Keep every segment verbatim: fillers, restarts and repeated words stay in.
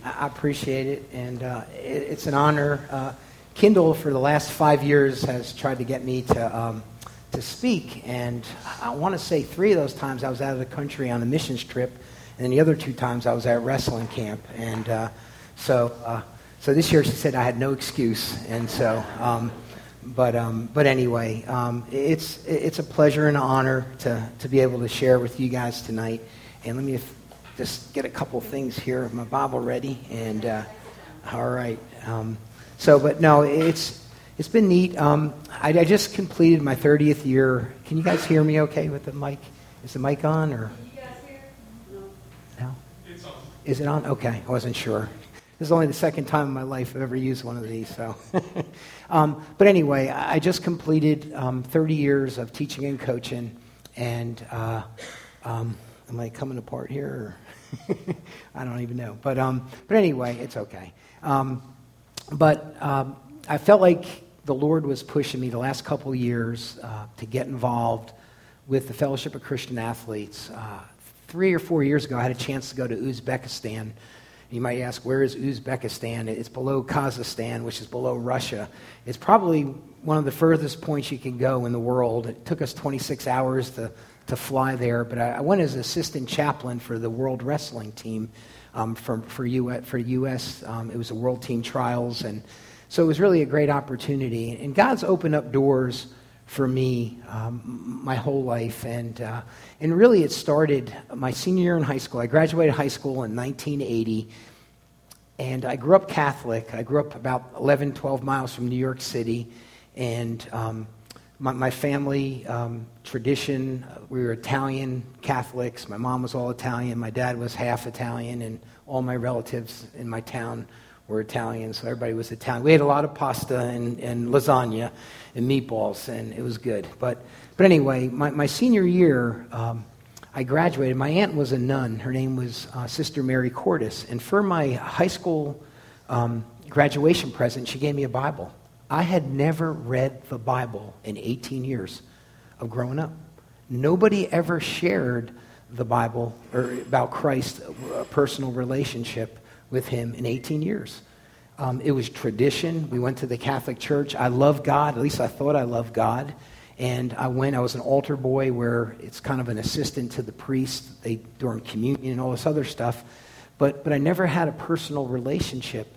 I appreciate it, and uh, it, it's an honor. Uh, Kindle, for the last five years, has tried to get me to um, to speak, and I want to say three of those times I was out of the country on a missions trip, and then the other two times I was at wrestling camp. And uh, so uh, so this year she said I had no excuse, and so... Um, But um, but anyway, um, it's it's a pleasure and an honor to, to be able to share with you guys tonight. And let me f- just get a couple things here, my Bible ready. And uh, all right. Um, so, but no, it's it's been neat. Um, I, I just completed my thirtieth year. Can you guys hear me? Okay with the mic? Is the mic on or? Can you guys hear? No. No. It's on. Is it on? Okay, I wasn't sure. This is only the second time in my life I've ever used one of these. So, um, but anyway, I just completed um, thirty years of teaching and coaching, and uh, um, am I coming apart here? Or I don't even know. But um, but anyway, it's okay. Um, but um, I felt like the Lord was pushing me the last couple of years uh, to get involved with the Fellowship of Christian Athletes. Uh, three or four years ago, I had a chance to go to Uzbekistan. You might ask, where is Uzbekistan? It's below Kazakhstan, which is below Russia. It's probably one of the furthest points you can go in the world. It took us twenty-six hours to, to fly there, but I, I went as assistant chaplain for the World Wrestling Team um, for, for, U S, for U S. Um, it was the World Team Trials, and so it was really a great opportunity. And God's opened up doors for me um, my whole life, and uh, and really it started my senior year in high school. I graduated high school in nineteen eighty, and I grew up Catholic. I grew up about eleven, twelve miles from New York City, and um, my, my family um, tradition, we were Italian Catholics. My mom was all Italian, my dad was half Italian, and all my relatives in my town were Italian, so everybody was Italian. We ate a lot of pasta and, and lasagna and meatballs, and it was good. But but anyway, my, my senior year, um, I graduated. My aunt was a nun. Her name was uh, Sister Mary Cordes. And for my high school um, graduation present, she gave me a Bible. I had never read the Bible in eighteen years of growing up. Nobody ever shared the Bible or about Christ, a personal relationship with him in eighteen years. Um, it was tradition. We went to the Catholic Church. I love God. At least I thought I loved God. And I went, I was an altar boy where it's kind of an assistant to the priest they, during communion and all this other stuff. But but I never had a personal relationship.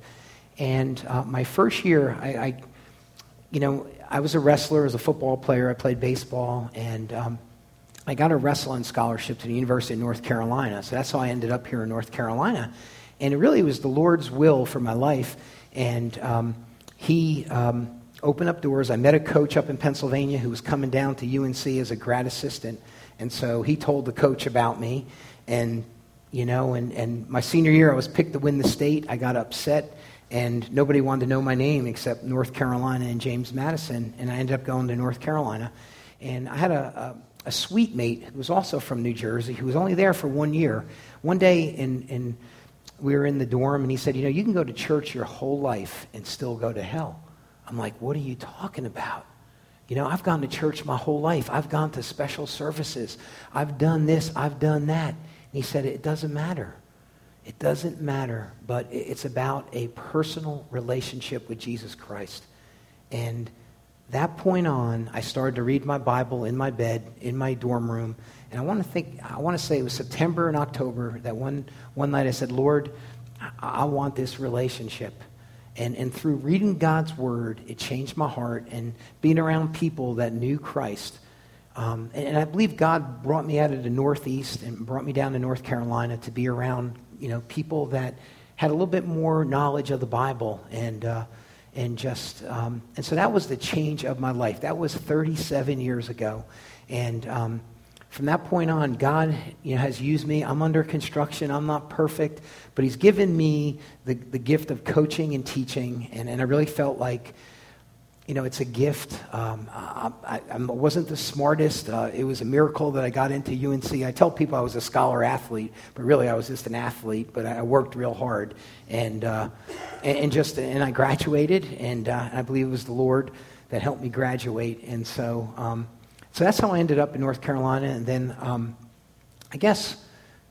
And uh, my first year, I, I, you know, I was a wrestler, as a football player. I played baseball. And um, I got a wrestling scholarship to the University of North Carolina. So that's how I ended up here in North Carolina. And it really was the Lord's will for my life. And um, he um, opened up doors. I met a coach up in Pennsylvania who was coming down to U N C as a grad assistant. And so he told the coach about me. And, you know, and, and my senior year, I was picked to win the state. I got upset, and nobody wanted to know my name except North Carolina and James Madison. And I ended up going to North Carolina. And I had a, a, a suite mate who was also from New Jersey, who was only there for one year. One day in... in we were in the dorm, and he said, you know, you can go to church your whole life and still go to hell. I'm like, what are you talking about? You know, I've gone to church my whole life. I've gone to special services. I've done this. I've done that. And he said, it doesn't matter. It doesn't matter, but it's about a personal relationship with Jesus Christ. And that point on, I started to read my Bible in my bed, in my dorm room. And I want to think, I want to say it was September and October, that one, one night I said, Lord, I, I want this relationship. And, and through reading God's Word, it changed my heart. And being around people that knew Christ. Um, and, and I believe God brought me out of the Northeast and brought me down to North Carolina to be around, you know, people that had a little bit more knowledge of the Bible. And uh, and just, um, and so that was the change of my life. That was thirty-seven years ago. And um From that point on, God, you know, has used me. I'm under construction. I'm not perfect, but he's given me the, the gift of coaching and teaching, and, and I really felt like, you know, it's a gift. Um, I, I, I wasn't the smartest. Uh, it was a miracle that I got into U N C. I tell people I was a scholar athlete, but really I was just an athlete, but I worked real hard, and uh, and, and just, and I graduated, and uh, I believe it was the Lord that helped me graduate, and so... Um, So that's how I ended up in North Carolina. And then um, I guess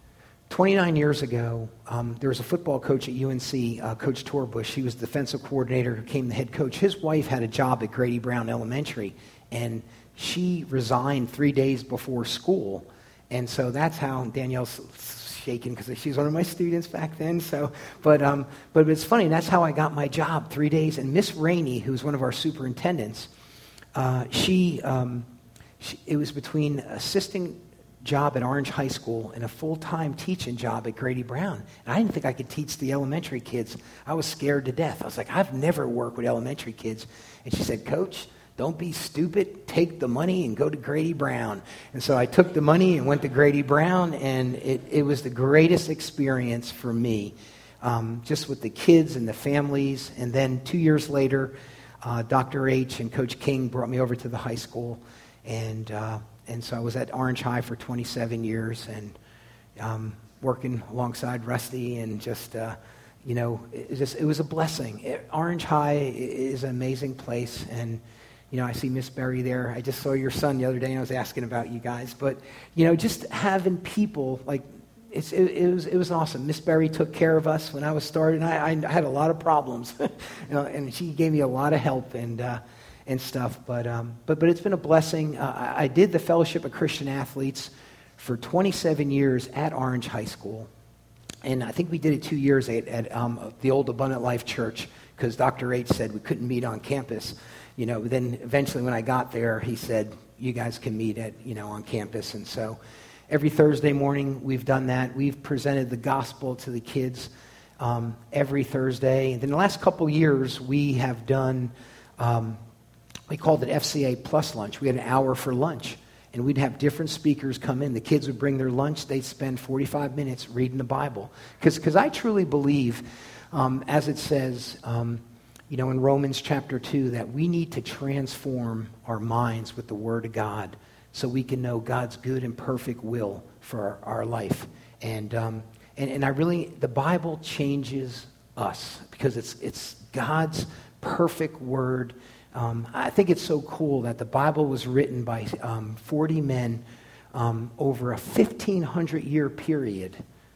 twenty-nine years ago, um, there was a football coach at U N C, uh, Coach Torbush. He was the defensive coordinator who became the head coach. His wife had a job at Grady Brown Elementary, and she resigned three days before school. And so that's how Danielle's shaking, because she's one of my students back then. So, but um, but it's funny. That's how I got my job, three days. And Miss Rainey, who's one of our superintendents, uh, she, um, she it was between assisting job at Orange High School and a full-time teaching job at Grady Brown. And I didn't think I could teach the elementary kids. I was scared to death. I was like, I've never worked with elementary kids. And she said, Coach, don't be stupid. Take the money and go to Grady Brown. And so I took the money and went to Grady Brown, and it, it was the greatest experience for me, um, just with the kids and the families. And then two years later, uh, Doctor H and Coach King brought me over to the high school, and uh, and so I was at Orange High for twenty-seven years, and um, working alongside Rusty, and just, uh, you know, it, just, it was a blessing. It, Orange High is an amazing place, and you know, I see Miss Berry there. I just saw your son the other day, and I was asking about you guys. But, you know, just having people, like, it's, it, it was it was awesome. Miss Berry took care of us when I was starting. I, I had a lot of problems, you know, and she gave me a lot of help and uh, and stuff. But um, but but it's been a blessing. Uh, I, I did the Fellowship of Christian Athletes for twenty-seven years at Orange High School, and I think we did it two years at, at um, the old Abundant Life Church, because Doctor H said we couldn't meet on campus. You know, then eventually when I got there, he said, you guys can meet at, you know, on campus. And so every Thursday morning we've done that. We've presented the gospel to the kids um, every Thursday. And then the last couple years we have done, um, we called it F C A Plus Lunch. We had an hour for lunch. And we'd have different speakers come in. The kids would bring their lunch. They'd spend forty-five minutes reading the Bible. Because I truly believe, um, as it says, um, you know, in Romans chapter two, that we need to transform our minds with the Word of God so we can know God's good and perfect will for our, our life. And, um, and and I really, the Bible changes us because it's it's God's perfect Word. Um, I think it's so cool that the Bible was written by um, forty men um, over a fifteen hundred year period.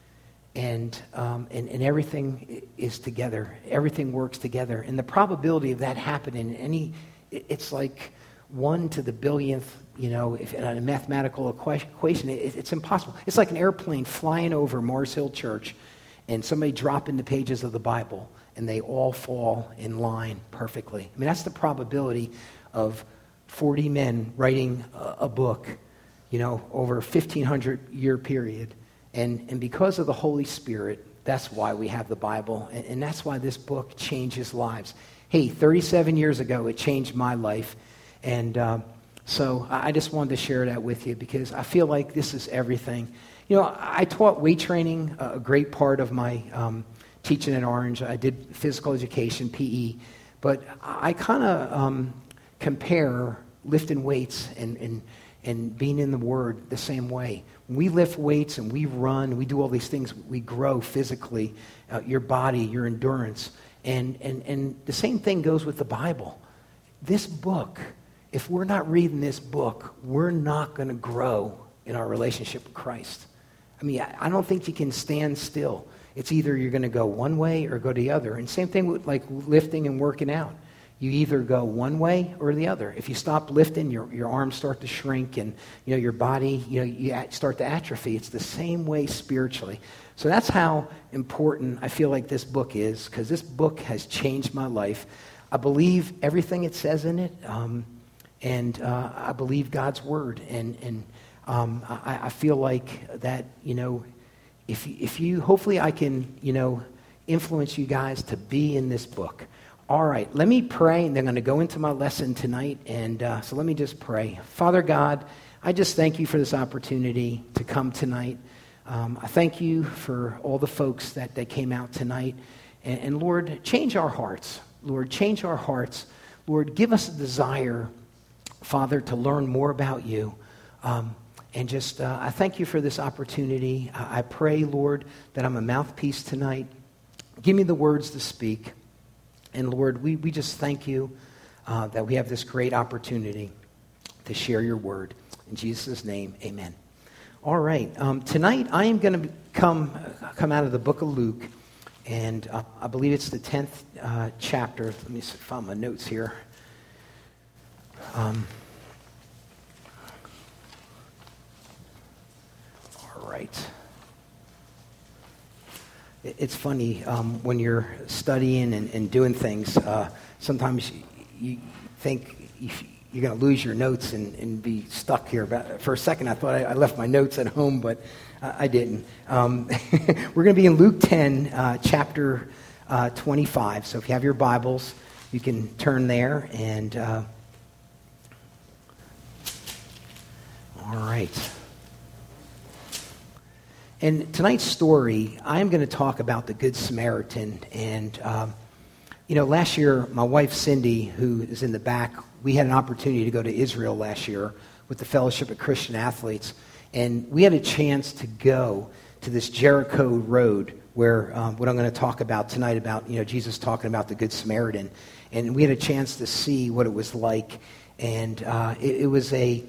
And, um, and and everything is together. Everything works together. And the probability of that happening in any, it's like one to the billionth, you know, if in a mathematical equation, it, it's impossible. It's like an airplane flying over Mars Hill Church and somebody dropping the pages of the Bible and they all fall in line perfectly. I mean, that's the probability of forty men writing a, a book, you know, over a fifteen hundred year period. And and because of the Holy Spirit, that's why we have the Bible. And, and that's why this book changes lives. Hey, thirty-seven years ago, it changed my life. And um, so I just wanted to share that with you because I feel like this is everything. You know, I taught weight training, a great part of my um, teaching at Orange. I did physical education, P E. But I kind of um, compare lifting weights and, and, and being in the Word the same way. When we lift weights and we run, we do all these things, we grow physically, uh, your body, your endurance. And, and, and the same thing goes with the Bible. This book, if we're not reading this book, we're not going to grow in our relationship with Christ. I mean, I, I don't think you can stand still. It's either you're going to go one way or go the other. And same thing with like lifting and working out. You either go one way or the other. If you stop lifting, your, your arms start to shrink and, you know, your body, you know, you start to atrophy. It's the same way spiritually. So that's how important I feel like this book is, because this book has changed my life. I believe everything it says in it, um, and uh, I believe God's word. And, and um, I, I feel like that, you know, if, if you, hopefully I can, you know, influence you guys to be in this book. All right, let me pray, and then I'm going to go into my lesson tonight. And uh, so let me just pray. Father God, I just thank you for this opportunity to come tonight. Um, I thank you for all the folks that, that came out tonight. And, and Lord, change our hearts. Lord, change our hearts. Lord, give us a desire, Father, to learn more about you. Um, and just, uh, I thank you for this opportunity. I, I pray, Lord, that I'm a mouthpiece tonight. Give me the words to speak. And Lord, we, we just thank you uh, that we have this great opportunity to share your word. In Jesus' name, amen. All right. Um, tonight I am going to come come out of the book of Luke, and uh, I believe it's the tenth uh, chapter. Let me find my notes here. Um, all right. It, it's funny um, when you're studying and, and doing things. Uh, sometimes you, you think you, you're going to lose your notes and, and be stuck here. But for a second, I thought I, I left my notes at home, but uh, I didn't. Um, we're going to be in Luke ten, uh, chapter uh, twenty-five. So if you have your Bibles, you can turn there. And uh, all right. And tonight's story, I'm going to talk about the Good Samaritan. And um, you know, last year, my wife Cindy, who is in the back, we had an opportunity to go to Israel last year with the Fellowship of Christian Athletes, and we had a chance to go to this Jericho road where um, what I'm going to talk about tonight about, you know, Jesus talking about the Good Samaritan, and we had a chance to see what it was like, and uh, it, it was a,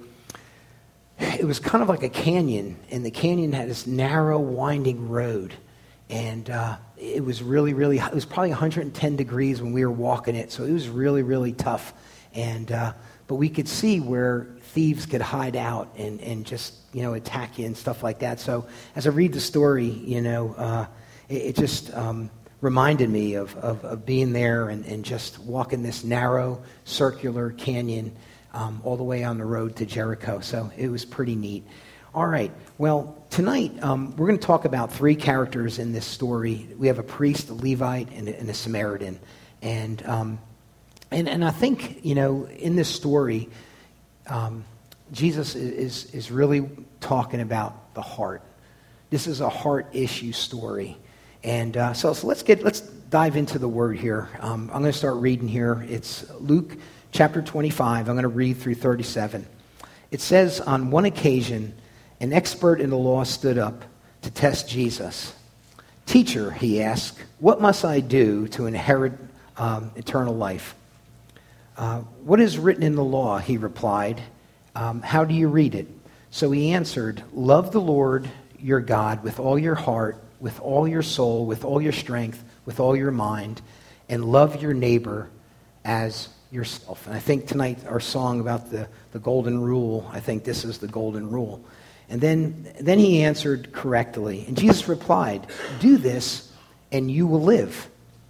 it was kind of like a canyon, and the canyon had this narrow, winding road, and uh, it was really, really, it was probably one hundred ten degrees when we were walking it, so it was really, really tough. And uh, but we could see where thieves could hide out and, and just, you know, attack you and stuff like that. So as I read the story, you know, uh, it, it just um, reminded me of, of, of being there and, and just walking this narrow, circular canyon um, all the way on the road to Jericho. So it was pretty neat. All right. Well, tonight um, we're going to talk about three characters in this story. We have a priest, a Levite, and a, and a Samaritan. And um And and I think, you know, in this story, um, Jesus is is really talking about the heart. This is a heart issue story, and uh, so so let's get let's dive into the word here. Um, I'm going to start reading here. It's Luke chapter twenty-five. I'm going to read through thirty-seven. It says, on one occasion, an expert in the law stood up to test Jesus. "Teacher," he asked, "what must I do to inherit um, eternal life?" Uh, "what is written in the law?" he replied. Um, "how do you read it?" So he answered, "Love the Lord your God with all your heart, with all your soul, with all your strength, with all your mind, and love your neighbor as yourself." And I think tonight our song about the, the golden rule, I think this is the golden rule. And then, then he answered correctly. And Jesus replied, "Do this and you will live."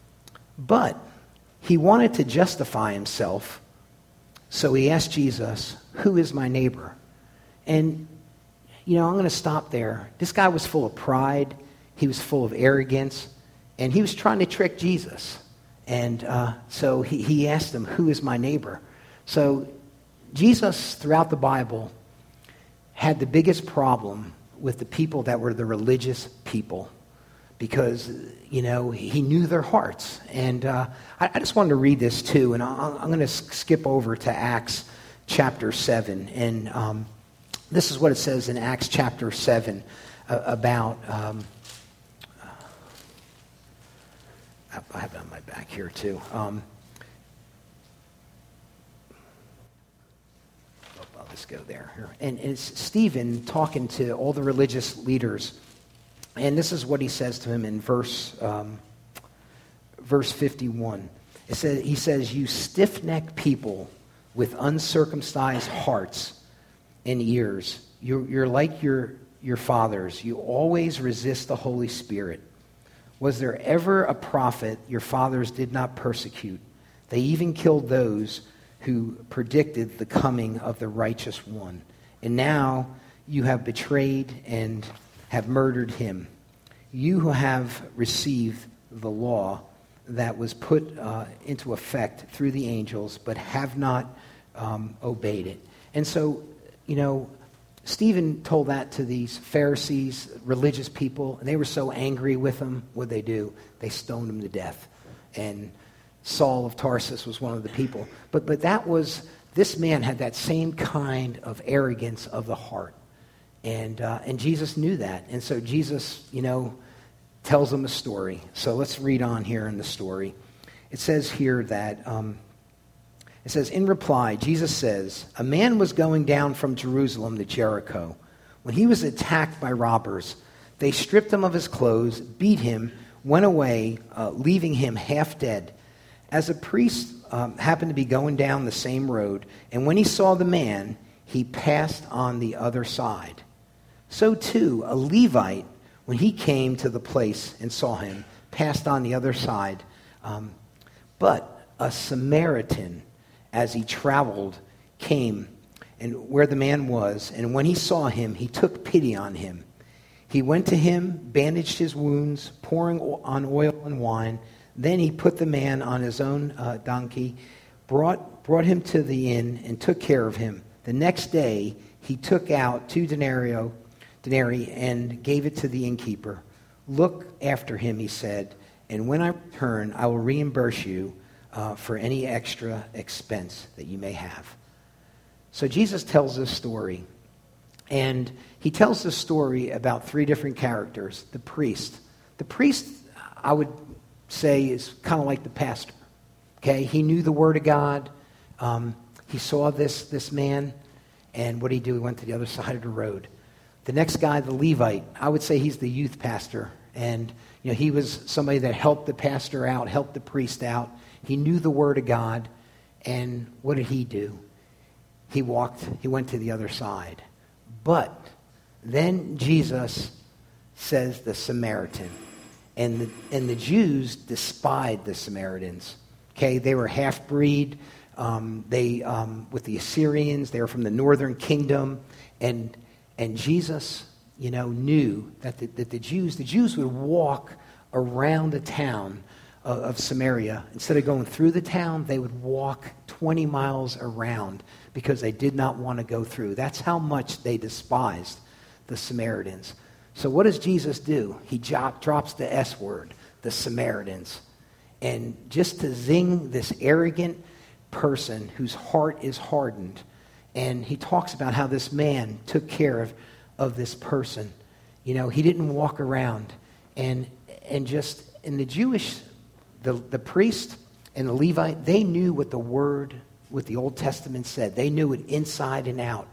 But he wanted to justify himself, so he asked Jesus, "Who is my neighbor?" And, you know, I'm going to stop there. This guy was full of pride. He was full of arrogance, and he was trying to trick Jesus. And uh, so he, he asked him, "Who is my neighbor?" So Jesus, throughout the Bible, had the biggest problem with the people that were the religious people, because, you know, he knew their hearts. And uh, I, I just wanted to read this too, and I'll, I'm going to skip over to Acts chapter seven. And um, this is what it says in Acts chapter seven uh, about, um, I have it on my back here too. Um, I'll just go there. And it's Stephen talking to all the religious leaders. And this is what he says to him in verse um, verse fifty-one. It says, he says, "You stiff-necked people with uncircumcised hearts and ears, you're, you're like your, your fathers. You always resist the Holy Spirit. Was there ever a prophet your fathers did not persecute? They even killed those who predicted the coming of the righteous one. And now you have betrayed and have murdered him. You who have received the law that was put uh, into effect through the angels, but have not um, obeyed it." And so, you know, Stephen told that to these Pharisees, religious people, and they were so angry with him. What'd they do? They stoned him to death. And Saul of Tarsus was one of the people. But but that was, this man had that same kind of arrogance of the heart. And uh, and Jesus knew that. And so Jesus, you know, tells him a story. So let's read on here in the story. It says here that, um, it says, in reply, Jesus says, "A man was going down from Jerusalem to Jericho when he was attacked by robbers, they stripped him of his clothes, beat him, went away, uh, leaving him half dead. As a priest um, happened to be going down the same road, and when he saw the man, he passed on the other side. So too, a Levite, when he came to the place and saw him, passed on the other side. Um, but a Samaritan, as he traveled, came and where the man was, and when he saw him, he took pity on him. He went to him, bandaged his wounds, pouring on oil and wine. Then he put the man on his own uh, donkey, brought, brought him to the inn, and took care of him. The next day, he took out two denarii, denarii and gave it to the innkeeper. Look after him, he said, and when I return, I will reimburse you uh, for any extra expense that you may have. So Jesus tells this story, and he tells this story about three different characters. The priest. The priest, I would say, is kind of like the pastor. Okay, he knew the Word of God. Um, he saw this, this man, and what did he do? He went to the other side of the road. The next guy, the Levite, I would say he's the youth pastor, and you know he was somebody that helped the pastor out, helped the priest out. He knew the Word of God, and what did he do? He walked, he went to the other side. But then Jesus says the Samaritan. And the, and the Jews despised the Samaritans. Okay, they were half-breed. Um, they, um, with the Assyrians, they were from the northern kingdom. And and Jesus, you know, knew that the, that the Jews, the Jews would walk around the town of, of Samaria. Instead of going through the town, they would walk twenty miles around, because they did not want to go through. That's how much they despised the Samaritans. So what does Jesus do? He jo- drops the S word, the Samaritans. And just to zing this arrogant person whose heart is hardened. And he talks about how this man took care of, of this person. You know, he didn't walk around. And and just, in the Jewish, the, the priest and the Levite, they knew what the word what the Old Testament said. They knew it inside and out.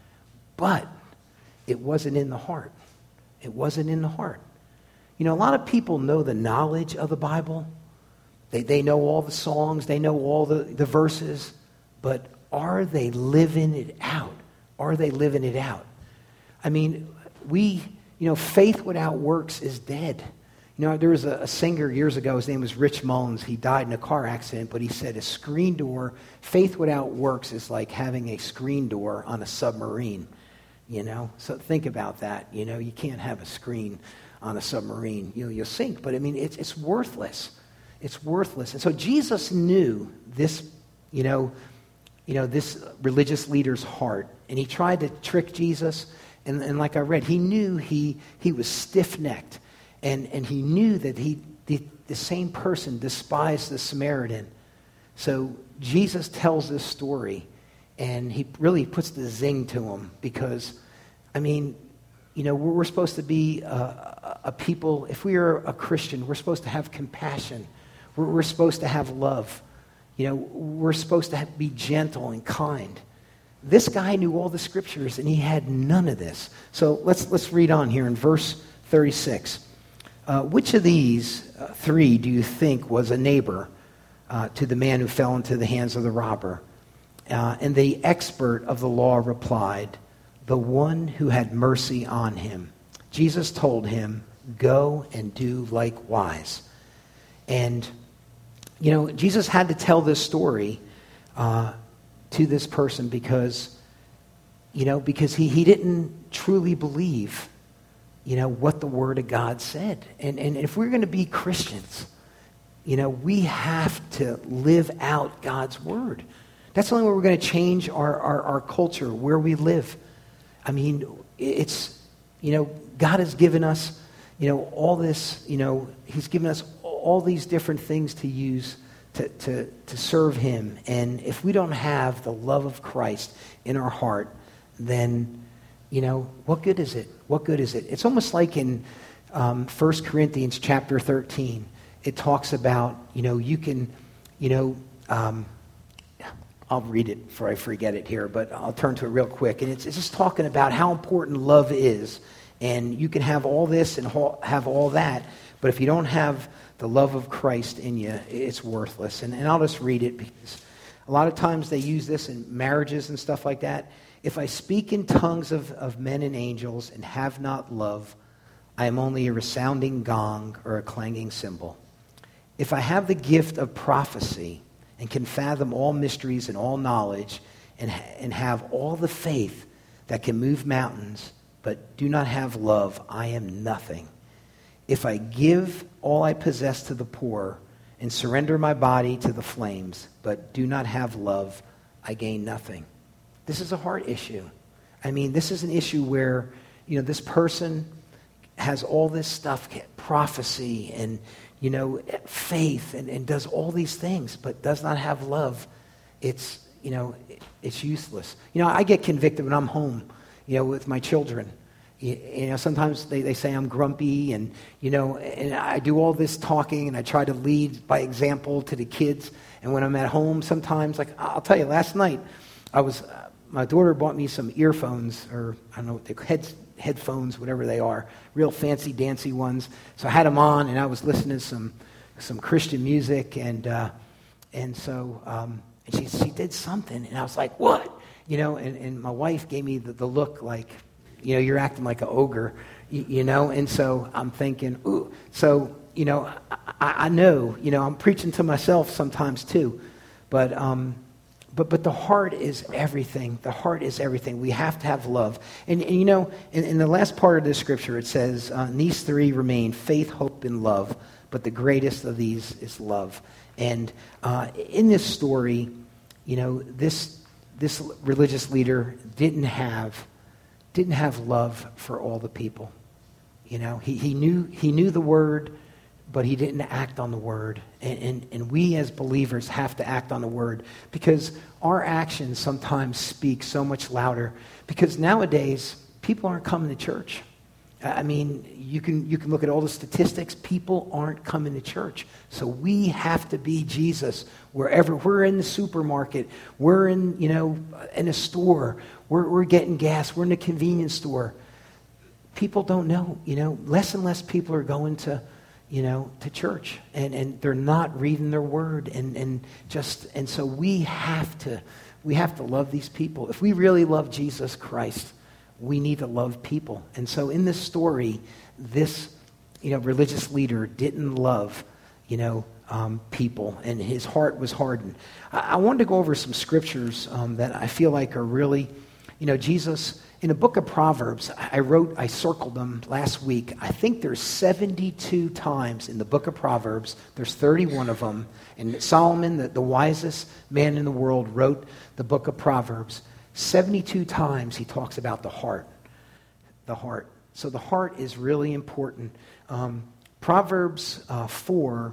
But it wasn't in the heart. It wasn't in the heart. You know, a lot of people know the knowledge of the Bible. They they know all the songs. They know all the, the verses. But are they living it out? Are they living it out? I mean, we, you know, faith without works is dead. You know, there was a, a singer years ago, his name was Rich Mullins. He died in a car accident, but he said a screen door, faith without works is like having a screen door on a submarine, you know? So think about that, you know? You can't have a screen on a submarine. You know, you'll sink, but I mean, it's, it's worthless. It's worthless. And so Jesus knew this, you know, you know, this religious leader's heart, and he tried to trick Jesus, and, and like I read, he knew he, he was stiff-necked. And and he knew that he the, the same person despised the Samaritan. So Jesus tells this story, and he really puts the zing to him, because, I mean, you know, we're, we're supposed to be a, a, a people, if we are a Christian, we're supposed to have compassion. We're, we're supposed to have love. You know, we're supposed to have, be gentle and kind. This guy knew all the scriptures, and he had none of this. So let's let's read on here in verse thirty-six. Uh, which of these uh, three do you think was a neighbor uh, to the man who fell into the hands of the robber? Uh, and the expert of the law replied, the one who had mercy on him. Jesus told him, go and do likewise. And, you know, Jesus had to tell this story uh, to this person because, you know, because he, he didn't truly believe you know, what the Word of God said. And, and if we're going to be Christians, you know, we have to live out God's Word. That's the only way we're going to change our, our, our culture, where we live. I mean, it's, you know, God has given us, you know, all this, you know, He's given us all these different things to use to, to, to serve Him. And if we don't have the love of Christ in our heart, then, you know, what good is it? What good is it? It's almost like in um, First Corinthians chapter thirteen. It talks about, you know, you can, you know, um, I'll read it before I forget it here, but I'll turn to it real quick. And it's, it's just talking about how important love is. And you can have all this and have all that, but if you don't have the love of Christ in you, it's worthless. And, and I'll just read it because a lot of times they use this in marriages and stuff like that. If I speak in tongues of, of men and angels and have not love, I am only a resounding gong or a clanging cymbal. If I have the gift of prophecy and can fathom all mysteries and all knowledge and, and have all the faith that can move mountains, but do not have love, I am nothing. If I give all I possess to the poor and surrender my body to the flames, but do not have love, I gain nothing. This is a heart issue. I mean, this is an issue where, you know, this person has all this stuff, prophecy and, you know, faith and, and does all these things, but does not have love. It's, you know, it's useless. You know, I get convicted when I'm home, you know, with my children. You, you know, sometimes they, they say I'm grumpy and, you know, and I do all this talking and I try to lead by example to the kids. And when I'm at home sometimes, like I'll tell you, last night I was, uh, my daughter bought me some earphones or I don't know, what they, head, headphones, whatever they are, real fancy dancy ones. So I had them on and I was listening to some, some Christian music and, uh, and so, um, and she, she did something and I was like, what? You know, and, and my wife gave me the, the look like, you know, you're acting like an ogre, you, you know, and so I'm thinking, ooh, so, you know, I, I know, you know, I'm preaching to myself sometimes too, but, um, but, but the heart is everything. The heart is everything. We have to have love. And, and you know, in, in the last part of this scripture, it says, uh, these three remain, faith, hope, and love, but the greatest of these is love. And uh, in this story, you know, this this religious leader didn't have didn't have love for all the people. You know, he, he knew he knew the word, but he didn't act on the word. And, and, and we as believers have to act on the word because our actions sometimes speak so much louder. Because nowadays, people aren't coming to church. I mean, you can you can look at all the statistics. People aren't coming to church. So we have to be Jesus wherever. We're in the supermarket. We're in, you know, in a store. We're, we're getting gas. We're in a convenience store. People don't know, you know. Less and less people are going to, you know, to church. And, and they're not reading their word. And, and just and so we have to we have to love these people. If we really love Jesus Christ, we need to love people. And so in this story, this, you know, religious leader didn't love, you know, um, people, and his heart was hardened. I, I wanted to go over some scriptures um, that I feel like are really, you know, Jesus, in the book of Proverbs, I wrote, I circled them last week. I think there's seventy-two times in the book of Proverbs. There's thirty-one of them. And Solomon, the, the wisest man in the world, wrote the book of Proverbs. seventy-two times he talks about the heart. The heart. So the heart is really important. Um, Proverbs uh, four,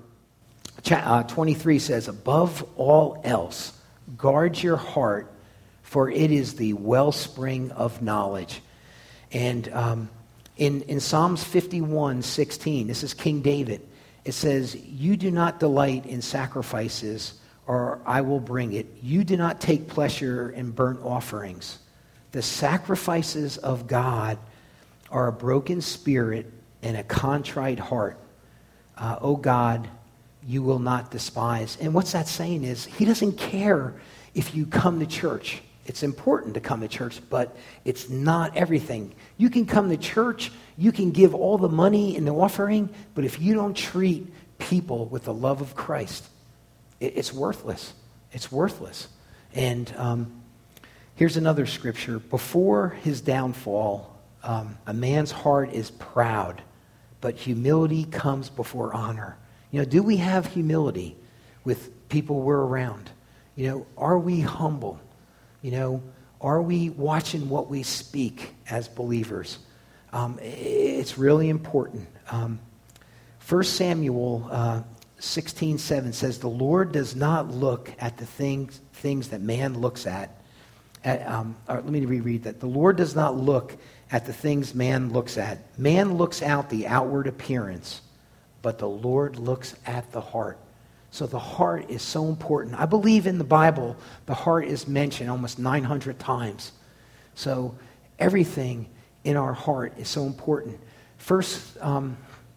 uh, twenty-three says, above all else, guard your heart, for it is the wellspring of knowledge. And um, in, in Psalms fifty-one, sixteen, this is King David, it says, you do not delight in sacrifices, or I will bring it. You do not take pleasure in burnt offerings. The sacrifices of God are a broken spirit and a contrite heart. Uh, oh God, you will not despise. And what's that saying is, he doesn't care if you come to church. It's important to come to church, but it's not everything. You can come to church, you can give all the money in the offering, but if you don't treat people with the love of Christ, it's worthless. It's worthless. And um, here's another scripture. Before his downfall, um, a man's heart is proud, but humility comes before honor. You know, do we have humility with people we're around? You know, are we humble? You know, are we watching what we speak as believers? Um, it's really important. Um, First Samuel uh, sixteen seven says, the Lord does not look at the things things that man looks at. at um, or let me reread that. The Lord does not look at the things man looks at. Man looks out the outward appearance, but the Lord looks at the heart. So the heart is so important. I believe in the Bible, the heart is mentioned almost nine hundred times. So everything in our heart is so important. First, um,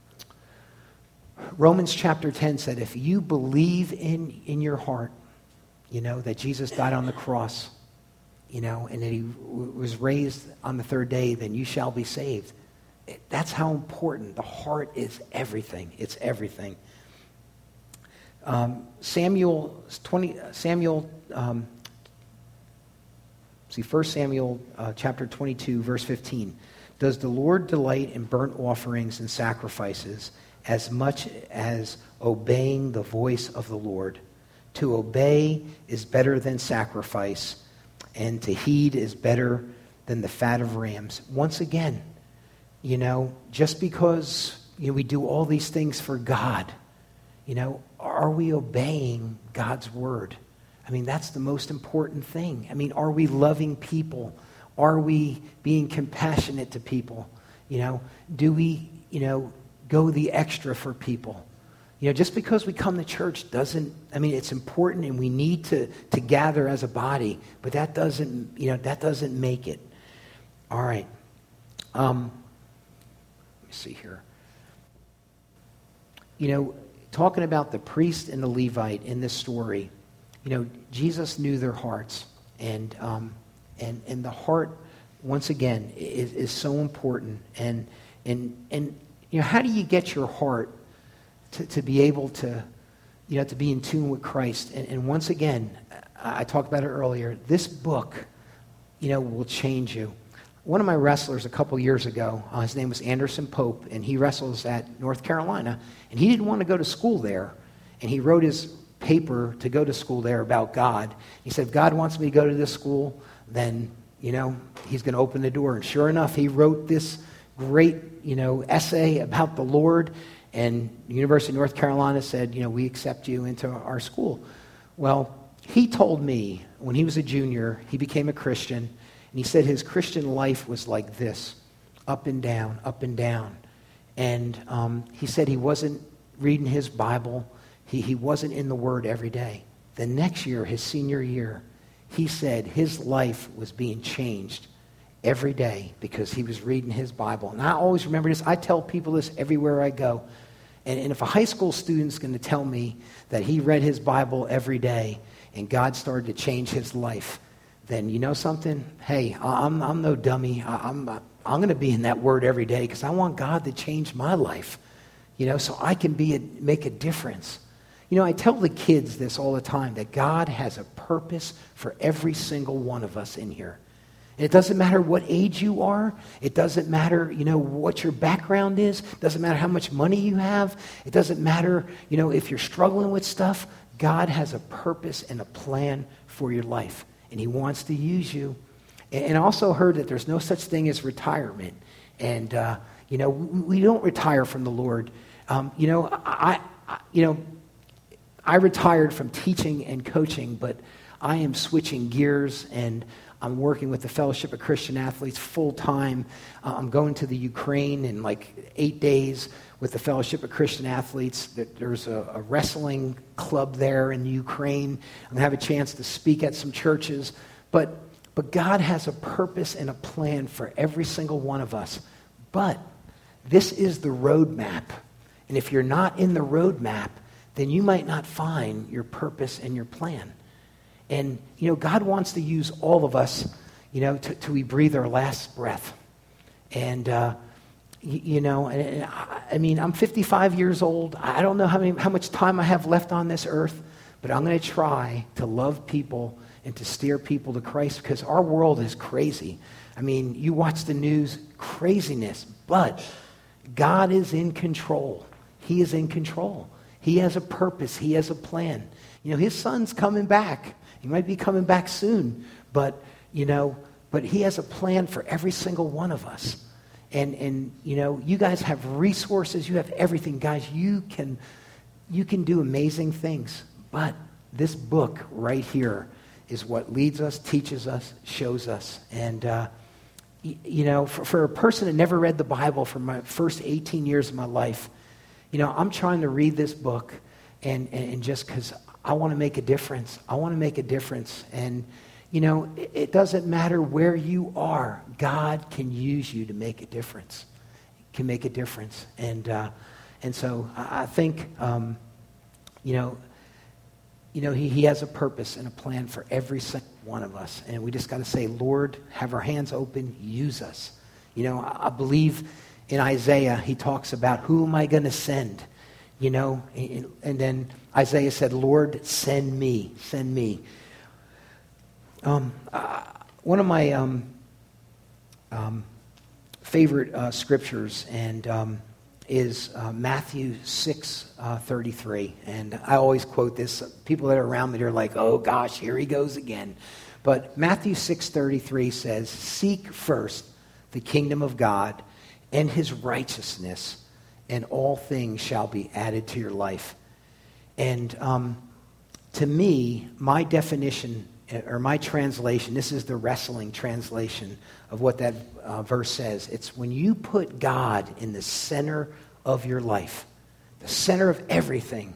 Romans chapter ten said, if you believe in, in your heart, you know, that Jesus died on the cross, you know, and that he w- was raised on the third day, then you shall be saved. That's how important. The heart is everything. It's everything. Um, Samuel twenty. Samuel. Um, see, First Samuel uh, chapter twenty-two, verse fifteen. Does the Lord delight in burnt offerings and sacrifices as much as obeying the voice of the Lord? To obey is better than sacrifice, and to heed is better than the fat of rams. Once again, you know, just because, you know, we do all these things for God, you know, are we obeying God's word? I mean, that's the most important thing. I mean, are we loving people? Are we being compassionate to people? You know, do we, you know, go the extra for people? You know, just because we come to church doesn't, I mean, it's important and we need to, to gather as a body, but that doesn't, you know, that doesn't make it. All right. Um, let me see here. You know, talking about the priest and the Levite in this story, you know, Jesus knew their hearts, and um, and and the heart, once again, is, is so important. And and and you know, how do you get your heart to, to be able to, you know, to be in tune with Christ? And, and once again, I, I talked about it earlier. This book, you know, will change you. One of my wrestlers a couple years ago, uh, his name was Anderson Pope, and he wrestles at North Carolina, and he didn't want to go to school there, and he wrote his paper to go to school there about God. He said, if God wants me to go to this school, then, you know, he's going to open the door. And sure enough, he wrote this great, you know, essay about the Lord, and the University of North Carolina said, you know, we accept you into our school. Well, he told me when he was a junior, he became a Christian. And he said his Christian life was like this, up and down, up and down. And um, he said he wasn't reading his Bible. He, he wasn't in the Word every day. The next year, his senior year, he said his life was being changed every day because he was reading his Bible. And I always remember this. I tell people this everywhere I go. And, and if a high school student's going to tell me that he read his Bible every day and God started to change his life, then you know something? Hey, I'm I'm no dummy. I'm I'm going to be in that Word every day because I want God to change my life, you know, so I can be a, make a difference. You know, I tell the kids this all the time, that God has a purpose for every single one of us in here. And it doesn't matter what age you are. It doesn't matter, you know, what your background is. It doesn't matter how much money you have. It doesn't matter, you know, if you're struggling with stuff. God has a purpose and a plan for your life. And he wants to use you. And I also heard that there's no such thing as retirement. And, uh, you know, we, we don't retire from the Lord. Um, you know, I, I, you know, I retired from teaching and coaching, but I am switching gears, and I'm working with the Fellowship of Christian Athletes full time. Uh, I'm going to the Ukraine in like eight days with the Fellowship of Christian Athletes. There's a, a wrestling club there in Ukraine. I'm going to have a chance to speak at some churches. But, but God has a purpose and a plan for every single one of us. But this is the roadmap. And if you're not in the roadmap, then you might not find your purpose and your plan. And, you know, God wants to use all of us, you know, till to we breathe our last breath. And, uh, you know, I mean, I'm fifty-five years old. I don't know how many, how much time I have left on this earth, but I'm going to try to love people and to steer people to Christ, because our world is crazy. I mean, you watch the news, craziness, but God is in control. He is in control. He has a purpose. He has a plan. You know, his son's coming back. He might be coming back soon, but, you know, but he has a plan for every single one of us. And, and you know, you guys have resources. You have everything. Guys, you can, you can do amazing things. But this book right here is what leads us, teaches us, shows us. And, uh, y- you know, for, for a person that never read the Bible for my first eighteen years of my life, you know, I'm trying to read this book and, and, and just because I want to make a difference. I want to make a difference. And, you know, it, it doesn't matter where you are. God can use you to make a difference. Can make a difference. And uh, and so I, I think, um, you know, you know, he, he has a purpose and a plan for every single one of us. And we just got to say, Lord, have our hands open, use us. You know, I, I believe in Isaiah, he talks about, who am I going to send? You know, and, and then Isaiah said, Lord, send me, send me. Um, uh, one of my um, um, favorite uh, scriptures and um, is uh, Matthew six thirty-three. And I always quote this. People that are around me, they're like, oh gosh, here he goes again. But Matthew six thirty-three says, seek first the kingdom of God and his righteousness, and all things shall be added to your life. And um, to me, my definition, or my translation, this is the wrestling translation of what that uh, verse says. It's when you put God in the center of your life, the center of everything,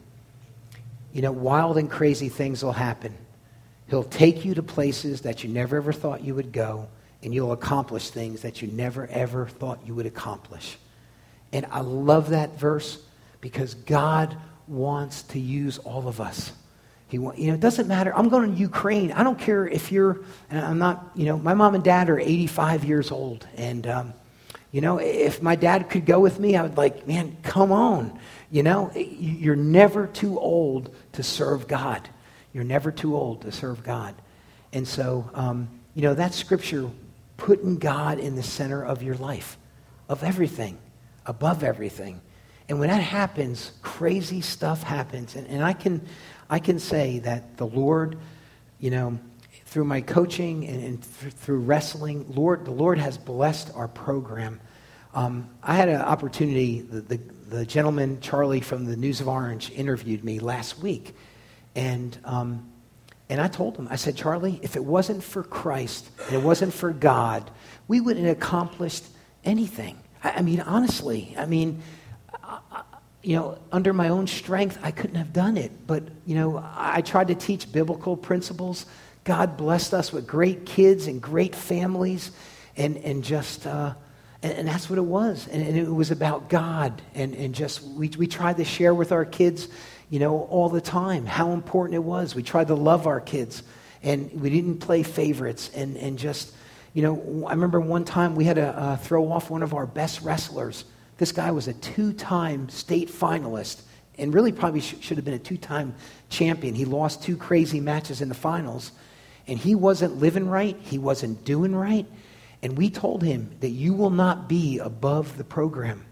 you know, wild and crazy things will happen. He'll take you to places that you never ever thought you would go, and you'll accomplish things that you never ever thought you would accomplish. And I love that verse because God wants to use all of us. He want, you know, it doesn't matter. I'm going to Ukraine. I don't care if you're, and I'm not, you know, my mom and dad are eighty-five years old. And, um, you know, if my dad could go with me, I would like, man, come on. You know, you're never too old to serve God. You're never too old to serve God. And so, um, you know, that scripture, putting God in the center of your life, of everything, above everything. And when that happens, crazy stuff happens. And, and I can I can say that the Lord, you know, through my coaching and, and th- through wrestling, Lord, the Lord has blessed our program. Um, I had an opportunity, the, the, the gentleman, Charlie from the News of Orange, interviewed me last week. And um, and I told him, I said, Charlie, if it wasn't for Christ and it wasn't for God, we wouldn't have accomplished anything. I, I mean, honestly, I mean, I, I, you know, under my own strength, I couldn't have done it. But, you know, I tried to teach biblical principles. God blessed us with great kids and great families. And, and just, uh, and, and that's what it was. And, and it was about God. And, and just, we, we tried to share with our kids, you know, all the time how important it was. We tried to love our kids. And we didn't play favorites. And, and just, you know, I remember one time we had to uh, throw off one of our best wrestlers. This guy was a two-time state finalist and really probably sh- should have been a two-time champion. He lost two crazy matches in the finals, and he wasn't living right. He wasn't doing right. And we told him that you will not be above the program.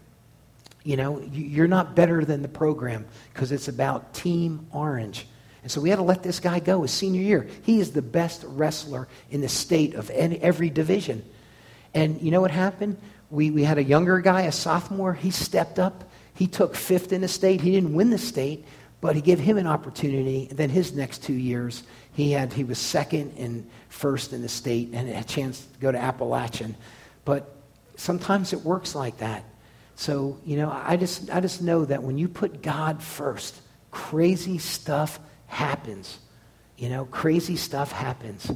You know, you, you're not better than the program because it's about Team Orange. And so we had to let this guy go his senior year. He is the best wrestler in the state of any, every division. And you know what happened? We we had a younger guy, a sophomore. He stepped up. He took fifth in the state. He didn't win the state, but he gave him an opportunity. And then his next two years, he had he was second and first in the state and had a chance to go to Appalachian. But sometimes it works like that. So, you know, I just I just know that when you put God first, crazy stuff happens. You know, crazy stuff happens.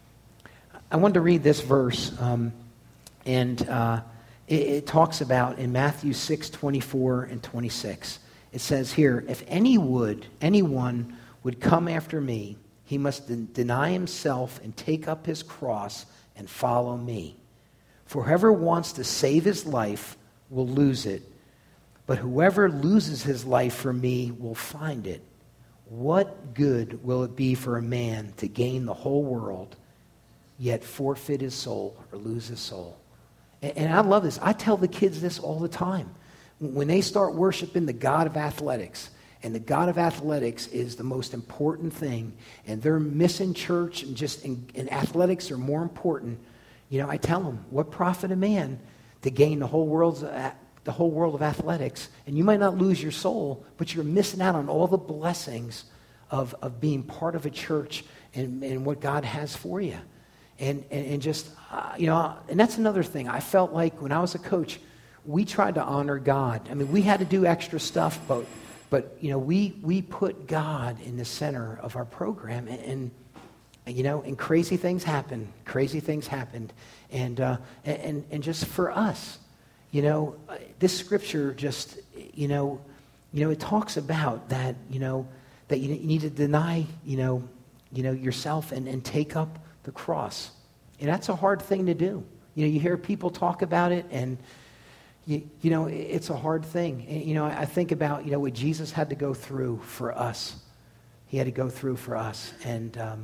I wanted to read this verse, um, and uh, it, it talks about in Matthew six twenty-four and twenty-six. It says here, if any would, anyone would come after me, he must den- deny himself and take up his cross and follow me. For whoever wants to save his life will lose it, but whoever loses his life for me will find it. What good will it be for a man to gain the whole world, yet forfeit his soul or lose his soul? And, and I love this. I tell the kids this all the time. When they start worshiping the God of athletics, and the God of athletics is the most important thing, and they're missing church and just and, and athletics are more important, you know, I tell them, what profit a man to gain the whole world's the whole world of athletics, and you might not lose your soul, but you're missing out on all the blessings of, of being part of a church and, and what God has for you. And, and, and just, uh, you know, and that's another thing. I felt like when I was a coach, we tried to honor God. I mean, we had to do extra stuff, but but, you know, we, we put God in the center of our program, and, and you know, and crazy things happen. Crazy things happened. And, uh, and, and just for us, you know, this scripture just, you know, you know, it talks about that, you know, that you need to deny, you know, you know, yourself and, and take up the cross. And that's a hard thing to do. You know, you hear people talk about it, and, you, you know, it's a hard thing. And, you know, I think about, you know, what Jesus had to go through for us. He had to go through for us. And um,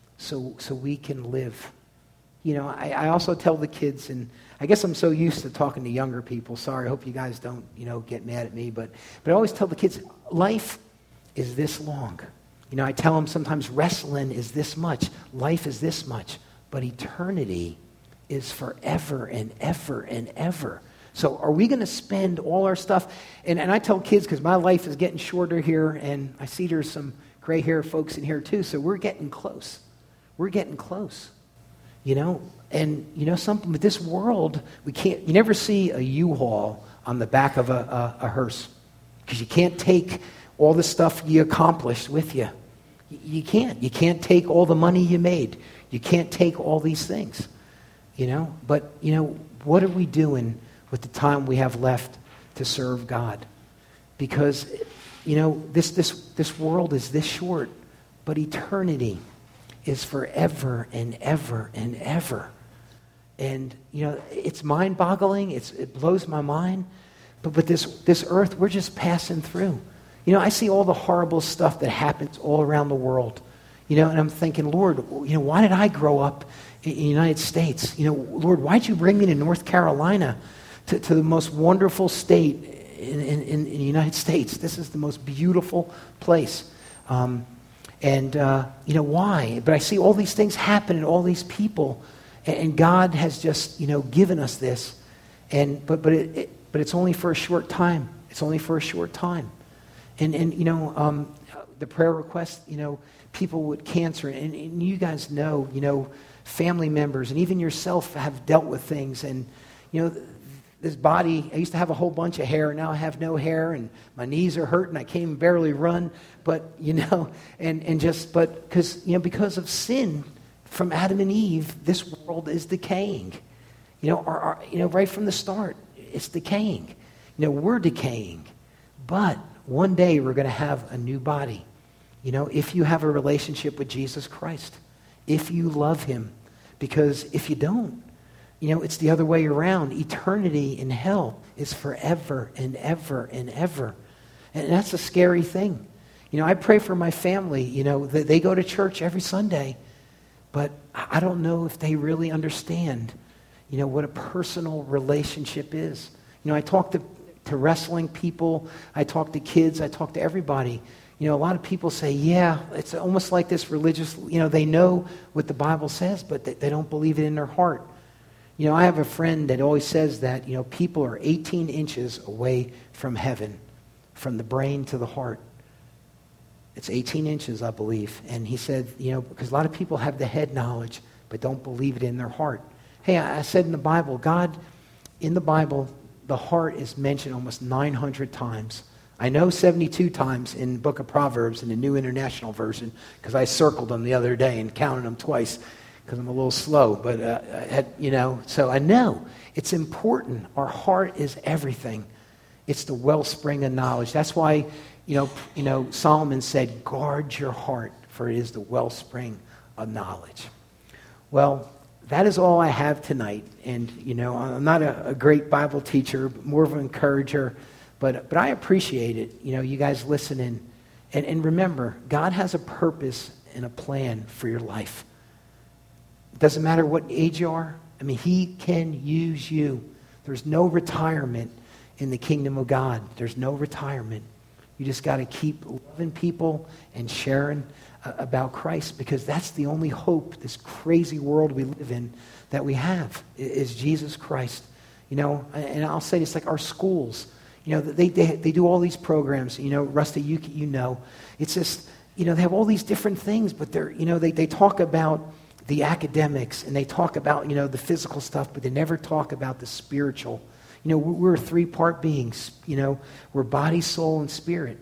so so we can live. You know, I, I also tell the kids, and I guess I'm so used to talking to younger people. Sorry, I hope you guys don't, you know, get mad at me. But, but I always tell the kids, life is this long. You know, I tell them sometimes wrestling is this much. Life is this much. But eternity is forever and ever and ever. So are we going to spend all our stuff? And, and I tell kids, because my life is getting shorter here, and I see there's some gray hair folks in here too, so we're getting close. We're getting close. You know, and you know something, with this world, we can't, you never see a U-Haul on the back of a, a, a hearse, because you can't take all the stuff you accomplished with you. You can't. You can't take all the money you made. You can't take all these things, you know. But, you know, what are we doing with the time we have left to serve God? Because, you know, this this this world is this short, but eternity is forever and ever and ever. And, you know, it's mind-boggling. It's, it blows my mind. But, but this, this earth, we're just passing through. You know, I see all the horrible stuff that happens all around the world. You know, and I'm thinking, Lord, you know, why did I grow up in the United States? You know, Lord, why'd you bring me to North Carolina, to, to the most wonderful state in, in, in the United States? This is the most beautiful place. Um, and, uh, you know, why? But I see all these things happen and all these people, and, and God has just, you know, given us this. And but but it, it but it's only for a short time. It's only for a short time. And, and you know, um, the prayer request, you know, people with cancer, and, and you guys know, you know, family members and even yourself have dealt with things. And, you know, this body, I used to have a whole bunch of hair, and now I have no hair, and my knees are hurting. I can't even barely run. But, you know, and, and just, but because, you know, because of sin from Adam and Eve, this world is decaying. You know, our, our, you know, right from the start, it's decaying. You know, we're decaying. But one day we're going to have a new body. You know, if you have a relationship with Jesus Christ, if you love him. Because if you don't, you know, it's the other way around. Eternity in hell is forever and ever and ever. And that's a scary thing. You know, I pray for my family. You know, they, they go to church every Sunday, but I don't know if they really understand, you know, what a personal relationship is. You know, I talk to, to wrestling people. I talk to kids. I talk to everybody. You know, a lot of people say, yeah, it's almost like this religious, you know, they know what the Bible says, but they, they don't believe it in their heart. You know, I have a friend that always says that, you know, people are eighteen inches away from heaven, from the brain to the heart. It's eighteen inches, I believe. And he said, you know, because a lot of people have the head knowledge, but don't believe it in their heart. Hey, I said in the Bible, God, in the Bible, the heart is mentioned almost nine hundred times. I know seventy-two times in the book of Proverbs in the New International Version, because I circled them the other day and counted them twice, because I'm a little slow. But, uh, I had, you know, so I know it's important. Our heart is everything. It's the wellspring of knowledge. That's why, you know, you know, Solomon said, guard your heart, for it is the wellspring of knowledge. Well, that is all I have tonight. And, you know, I'm not a, a great Bible teacher, but more of an encourager. But but I appreciate it, you know, you guys listening. And, and remember, God has a purpose and a plan for your life. It doesn't matter what age you are. I mean, he can use you. There's no retirement in the kingdom of God. There's no retirement. You just got to keep loving people and sharing uh, about Christ, because that's the only hope, this crazy world we live in, that we have, is Jesus Christ. You know, and I'll say this, like our schools. You know, they, they they do all these programs. You know, Rusty, you you know, it's just, you know, they have all these different things, but they're, you know, they, they talk about the academics and they talk about, you know, the physical stuff, but they never talk about the spiritual. You know, we're, we're three-part beings. You know, we're body, soul, and spirit.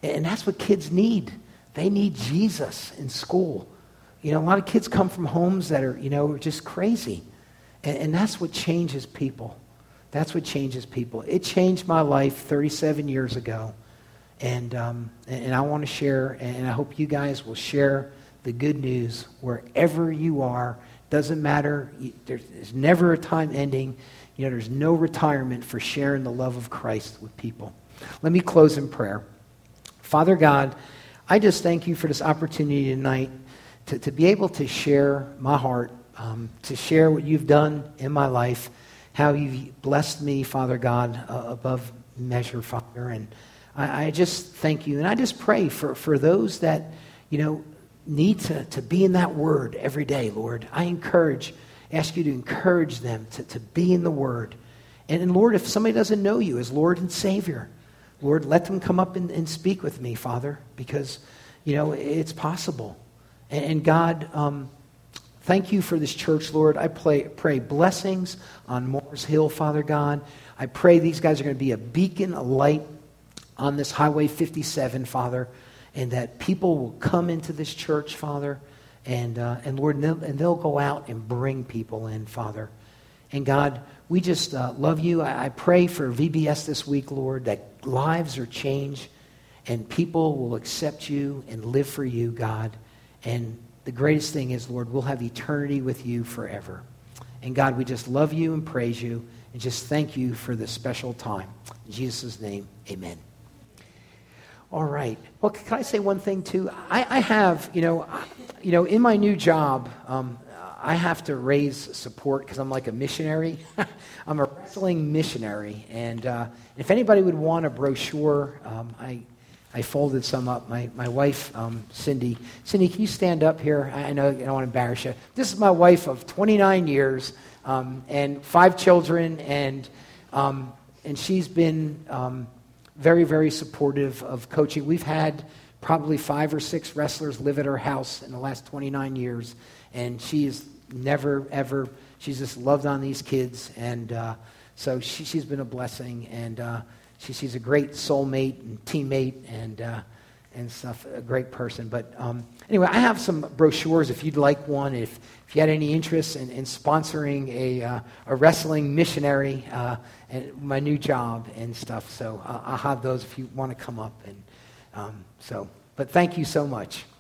And that's what kids need. They need Jesus in school. You know, a lot of kids come from homes that are, you know, just crazy. And, and that's what changes people. That's what changes people. It changed my life thirty-seven years ago. And, um, and, and I want to share, and I hope you guys will share the good news wherever you are. Doesn't matter. There's, there's never a time ending. You know, there's no retirement for sharing the love of Christ with people. Let me close in prayer. Father God, I just thank you for this opportunity tonight to, to be able to share my heart, um, to share what you've done in my life, how you've blessed me, Father God, uh, above measure, Father. And I, I just thank you. And I just pray for, for those that, you know, need to, to be in that word every day, Lord. I encourage, ask you to encourage them to, to be in the word. And, and Lord, if somebody doesn't know you as Lord and Savior, Lord, let them come up and, and speak with me, Father, because, you know, it's possible. And, and God, um, thank you for this church, Lord. I pray, pray blessings on Moores Hill, Father God. I pray these guys are going to be a beacon, a light on this Highway fifty-seven, Father, and that people will come into this church, Father, and, uh, and Lord, and they'll, and they'll go out and bring people in, Father. And God, we just uh, love you. I, I pray for V B S this week, Lord, that lives are changed and people will accept you and live for you, God. And the greatest thing is, Lord, we'll have eternity with you forever. And God, we just love you and praise you and just thank you for this special time. In Jesus' name, amen. All right. Well, can I say one thing too? I, I have, you know, you know, in my new job, um, I have to raise support because I'm like a missionary. I'm a wrestling missionary. And uh, if anybody would want a brochure, um, I I folded some up. My my wife, um, Cindy. Cindy, can you stand up here? I know I don't want to embarrass you. This is my wife of twenty-nine years um, and five children. And, um, and she's been um, very, very supportive of coaching. We've had probably five or six wrestlers live at her house in the last twenty-nine years. And she is never, ever, she's just loved on these kids. And uh, so she, she's been a blessing. And uh, she, she's a great soulmate and teammate and uh, and stuff, a great person. But um, anyway, I have some brochures if you'd like one. If, if you had any interest in, in sponsoring a, uh, a wrestling missionary, uh, and my new job and stuff. So uh, I'll have those if you want to come up. And um, so, but thank you so much.